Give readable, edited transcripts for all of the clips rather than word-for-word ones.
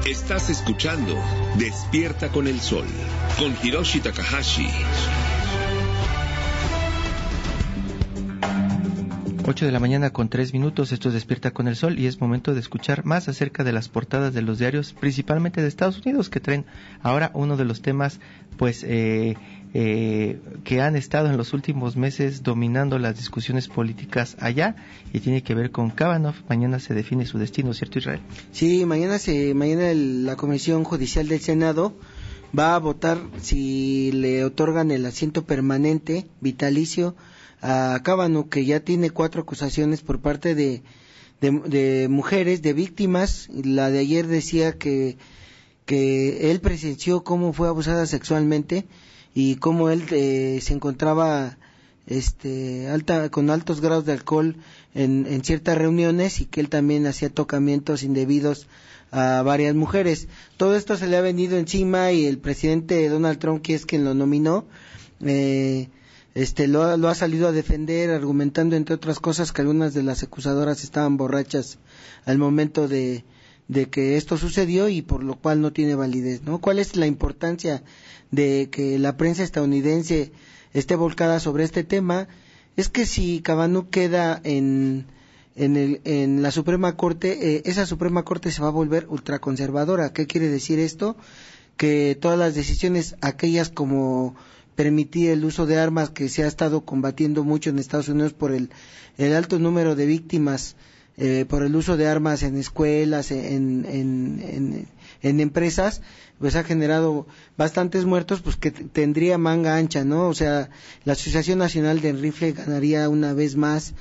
Estás escuchando Despierta con el Sol, con Hiroshi Takahashi. 8 de la mañana con 3 minutos, esto es Despierta con el Sol y es momento de escuchar más acerca de las portadas de los diarios, principalmente de Estados Unidos, que traen ahora uno de los temas que han estado en los últimos meses dominando las discusiones políticas allá, y tiene que ver con Kavanaugh. Mañana se define su destino, ¿cierto, Israel? Sí, mañana la Comisión Judicial del Senado va a votar si le otorgan el asiento permanente vitalicio a Kavanaugh, que ya tiene 4 acusaciones por parte de mujeres, de víctimas. La de ayer decía que él presenció cómo fue abusada sexualmente y cómo él se encontraba con altos grados de alcohol en ciertas reuniones, y que él también hacía tocamientos indebidos a varias mujeres. Todo esto se le ha venido encima, y el presidente Donald Trump, que es quien lo nominó, lo ha salido a defender, argumentando, entre otras cosas, que algunas de las acusadoras estaban borrachas al momento de que esto sucedió, y por lo cual no tiene validez, ¿no? ¿Cuál es la importancia de que la prensa estadounidense esté volcada sobre este tema? Es que si Kavanaugh queda en la Suprema Corte, esa Suprema Corte se va a volver ultraconservadora. ¿Qué quiere decir esto? Que todas las decisiones, aquellas como permitir el uso de armas, que se ha estado combatiendo mucho en Estados Unidos por el alto número de víctimas, por el uso de armas en escuelas, en empresas, pues ha generado bastantes muertos, pues que tendría manga ancha, ¿no? O sea, la Asociación Nacional del Rifle ganaría una vez más,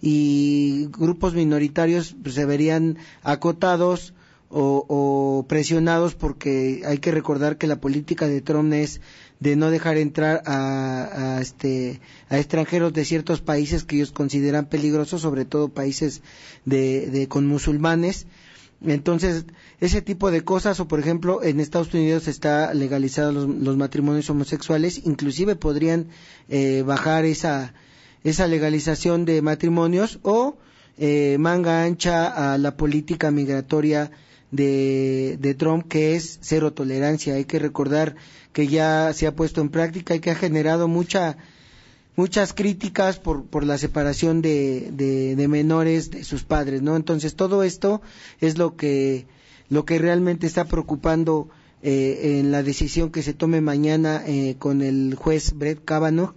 y grupos minoritarios pues se verían acotados o presionados, porque hay que recordar que la política de Trump es de no dejar entrar a extranjeros de ciertos países que ellos consideran peligrosos, sobre todo países con musulmanes. Entonces, ese tipo de cosas, o por ejemplo, en Estados Unidos está legalizados los matrimonios homosexuales, inclusive podrían bajar esa legalización de matrimonios, o manga ancha a la política migratoria de Trump, que es cero tolerancia. Hay que recordar que ya se ha puesto en práctica y que ha generado muchas críticas por la separación de menores de sus padres, ¿no? Entonces todo esto es lo que realmente está preocupando en la decisión que se tome mañana con el juez Brett Kavanaugh,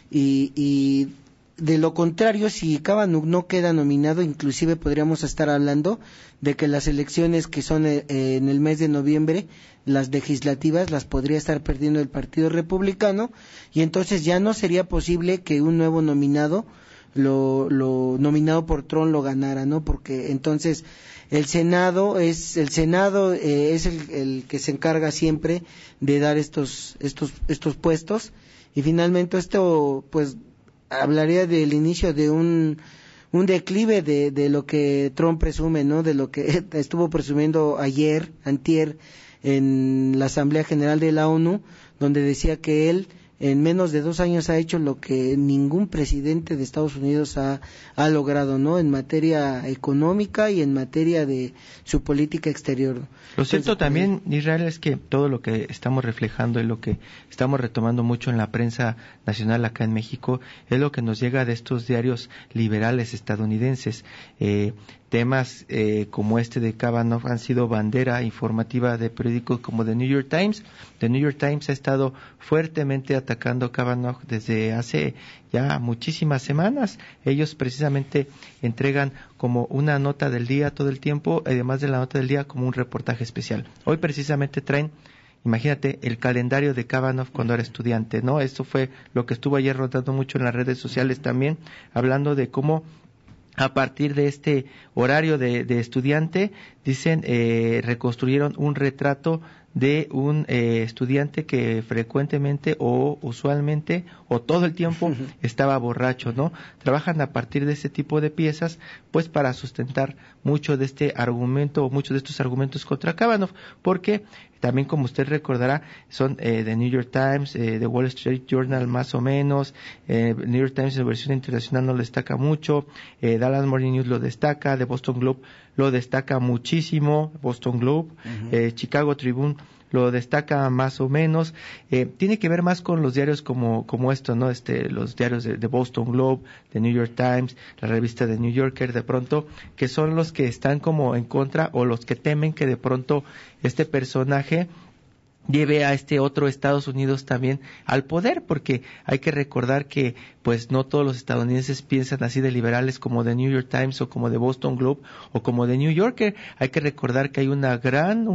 y de lo contrario, si Kavanaugh no queda nominado, inclusive podríamos estar hablando de que las elecciones que son en el mes de noviembre, las legislativas, las podría estar perdiendo el Partido Republicano, y entonces ya no sería posible que un nuevo nominado, lo nominado por Trump, lo ganara, ¿no? Porque entonces el Senado es el que se encarga siempre de dar estos puestos, y finalmente esto pues hablaría del inicio de un declive de lo que Trump presume, ¿no? De lo que estuvo presumiendo antier, en la Asamblea General de la ONU, donde decía que él en menos de 2 años ha hecho lo que ningún presidente de Estados Unidos ha logrado, ¿no? En materia económica y en materia de su política exterior. Lo cierto también, Israel, es que todo lo que estamos reflejando y lo que estamos retomando mucho en la prensa nacional acá en México es lo que nos llega de estos diarios liberales estadounidenses. Temas como este de Kavanaugh han sido bandera informativa de periódicos como The New York Times. The New York Times ha estado fuertemente atacando a Kavanaugh desde hace ya muchísimas semanas. Ellos precisamente entregan como una nota del día todo el tiempo, además de la nota del día, como un reportaje especial. Hoy precisamente traen, imagínate, el calendario de Kavanaugh cuando era estudiante, ¿no? Esto fue lo que estuvo ayer rotando mucho en las redes sociales también, hablando de cómo a partir de este horario de estudiante, dicen, reconstruyeron un retrato de un estudiante que frecuentemente o usualmente o todo el tiempo estaba borracho, ¿no? Trabajan a partir de ese tipo de piezas, pues para sustentar mucho de este argumento o muchos de estos argumentos contra Kavanaugh, porque también, como usted recordará, son The New York Times, The Wall Street Journal más o menos, New York Times en versión internacional no lo destaca mucho, Dallas Morning News lo destaca, The Boston Globe lo destaca muchísimo, Boston Globe, Chicago Tribune lo destaca más o menos. Tiene que ver más con los diarios como esto, ¿no? Los diarios de Boston Globe, de New York Times, la revista de New Yorker, de pronto, que son los que están como en contra o los que temen que de pronto este personaje lleve a este otro Estados Unidos también al poder, porque hay que recordar que pues no todos los estadounidenses piensan así de liberales como de New York Times o como de Boston Globe o como de New Yorker. Hay que recordar que hay una gran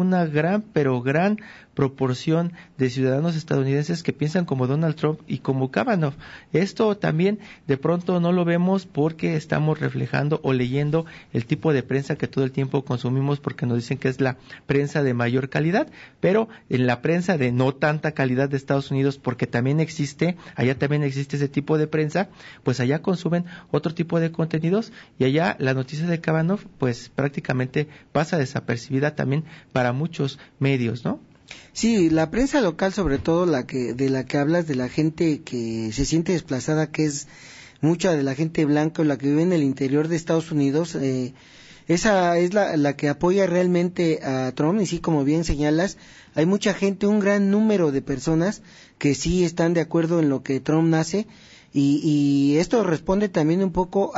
proporción de ciudadanos estadounidenses que piensan como Donald Trump y como Kavanaugh. Esto también de pronto no lo vemos porque estamos reflejando o leyendo el tipo de prensa que todo el tiempo consumimos, porque nos dicen que es la prensa de mayor calidad, pero en la prensa de no tanta calidad de Estados Unidos, porque también allá también existe ese tipo de prensa, pues allá consumen otro tipo de contenidos y allá la noticia de Kavanaugh pues prácticamente pasa desapercibida también para muchos medios, ¿no? Sí, la prensa local, sobre todo de la que hablas, de la gente que se siente desplazada, que es mucha de la gente blanca o la que vive en el interior de Estados Unidos, esa es la que apoya realmente a Trump. Y sí, como bien señalas, hay mucha gente, un gran número de personas que sí están de acuerdo en lo que Trump hace, y esto responde también un poco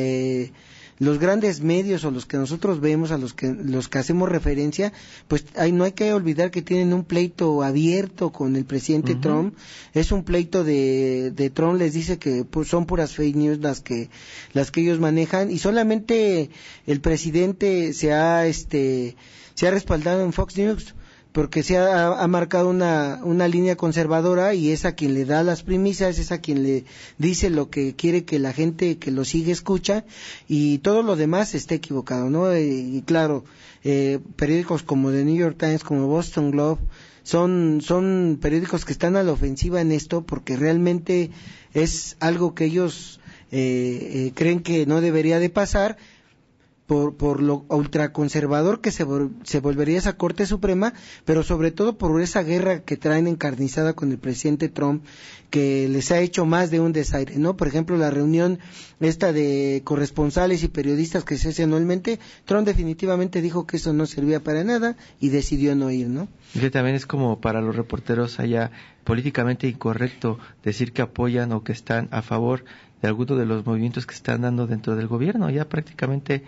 los grandes medios o los que nosotros vemos, a los que hacemos referencia, pues no hay que olvidar que tienen un pleito abierto con el presidente Trump. Es un pleito de Trump, les dice que pues, son puras fake news las que ellos manejan, y solamente el presidente se ha respaldado en Fox News, porque se ha marcado una línea conservadora, y es a quien le da las premisas, es a quien le dice lo que quiere que la gente que lo sigue escucha, y todo lo demás está equivocado, ¿no? Y claro, periódicos como The New York Times, como Boston Globe, son periódicos que están a la ofensiva en esto, porque realmente es algo que ellos creen que no debería de pasar, por lo ultraconservador que se volvería esa Corte Suprema, pero sobre todo por esa guerra que traen encarnizada con el presidente Trump, que les ha hecho más de un desaire, ¿no? Por ejemplo, la reunión esta de corresponsales y periodistas que se hace anualmente, Trump definitivamente dijo que eso no servía para nada y decidió no ir, ¿no? Que también es como para los reporteros allá políticamente incorrecto decir que apoyan o que están a favor de alguno de los movimientos que están dando dentro del gobierno. Ya prácticamente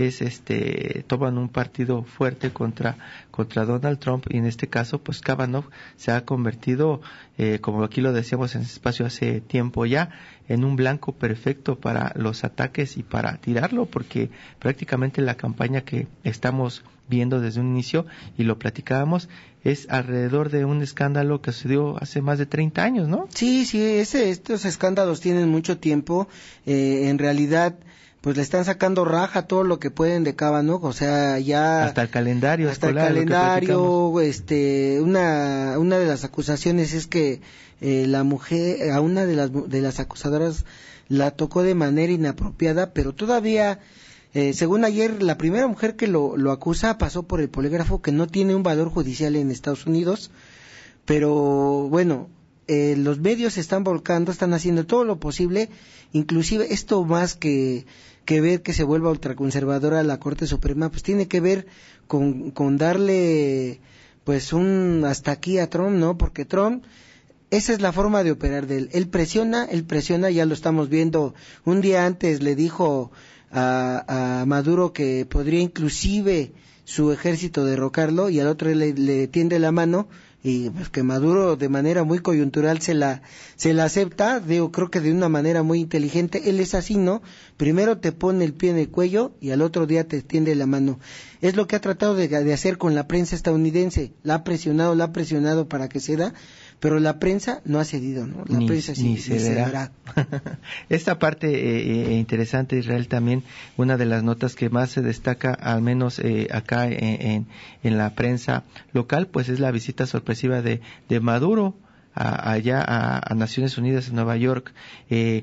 toman un partido fuerte contra Donald Trump, y en este caso pues Kavanaugh se ha convertido, como aquí lo decíamos en ese espacio hace tiempo ya, en un blanco perfecto para los ataques y para tirarlo, porque prácticamente la campaña que estamos viendo desde un inicio, y lo platicábamos, es alrededor de un escándalo que sucedió hace más de 30 años, ¿no? Sí, estos escándalos tienen mucho tiempo. En realidad pues le están sacando raja todo lo que pueden de Kavanaugh, o sea, ya hasta el calendario escolar, una de las acusaciones es que la mujer, a una de las acusadoras la tocó de manera inapropiada, pero todavía según ayer, la primera mujer que lo acusa pasó por el polígrafo, que no tiene un valor judicial en Estados Unidos, pero bueno, los medios se están volcando, están haciendo todo lo posible, inclusive esto más que ver que se vuelva ultraconservadora la Corte Suprema, pues tiene que ver con darle pues un hasta aquí a Trump, ¿no? Porque Trump, esa es la forma de operar de él. Él presiona, ya lo estamos viendo. Un día antes le dijo a Maduro que podría inclusive su ejército derrocarlo, y al otro le tiende la mano, y pues que Maduro de manera muy coyuntural se la acepta, creo que de una manera muy inteligente. Él es así, ¿no? Primero te pone el pie en el cuello y al otro día te tiende la mano. Es lo que ha tratado de hacer con la prensa estadounidense. La ha presionado para que ceda, pero la prensa no ha cedido, ¿no? La prensa sí cederá. Esta parte interesante, Israel, también una de las notas que más se destaca, al menos acá en la prensa local, pues es la visita sorpresiva de Maduro allá a Naciones Unidas en Nueva York.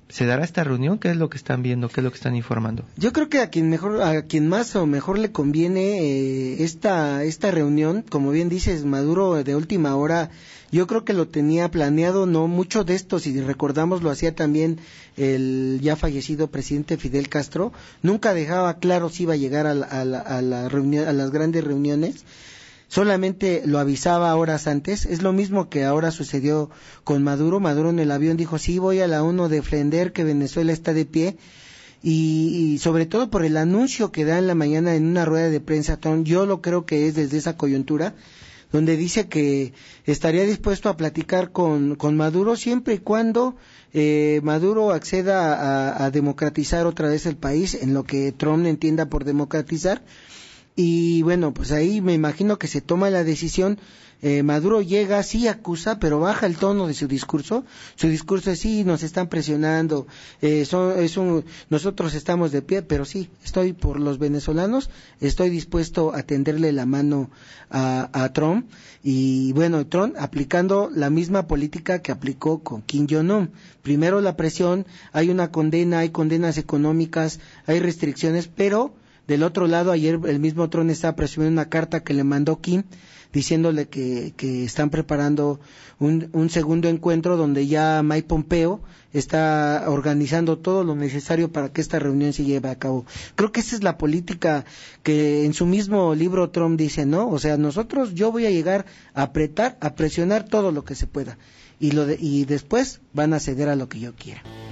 ¿Se dará esta reunión? ¿Qué es lo que están viendo? ¿Qué es lo que están informando? Yo creo que a quien más o mejor le conviene esta reunión, como bien dices, Maduro de última hora, yo creo que lo tenía planeado, no mucho de esto, si recordamos lo hacía también el ya fallecido presidente Fidel Castro, nunca dejaba claro si iba a llegar a la reunión, a las grandes reuniones. Solamente lo avisaba horas antes. Es lo mismo que ahora sucedió con Maduro. Maduro en el avión dijo, sí, voy a la ONU defender que Venezuela está de pie, y sobre todo por el anuncio que da en la mañana en una rueda de prensa, yo lo creo que es desde esa coyuntura, donde dice que estaría dispuesto a platicar con Maduro siempre y cuando Maduro acceda a democratizar otra vez el país, en lo que Trump entienda por democratizar. Y bueno, pues ahí me imagino que se toma la decisión. Maduro llega, sí acusa, pero baja el tono de su discurso. Su discurso es, sí, nos están presionando, nosotros estamos de pie, pero sí, estoy por los venezolanos, estoy dispuesto a tenderle la mano a Trump. Y bueno, Trump aplicando la misma política que aplicó con Kim Jong-un. Primero la presión, hay una condena, hay condenas económicas, hay restricciones, pero del otro lado, ayer el mismo Trump estaba presumiendo una carta que le mandó Kim, diciéndole que están preparando un segundo encuentro donde ya Mike Pompeo está organizando todo lo necesario para que esta reunión se lleve a cabo. Creo que esa es la política que en su mismo libro Trump dice, ¿no? O sea, yo voy a llegar a apretar, a presionar todo lo que se pueda, y después van a ceder a lo que yo quiera.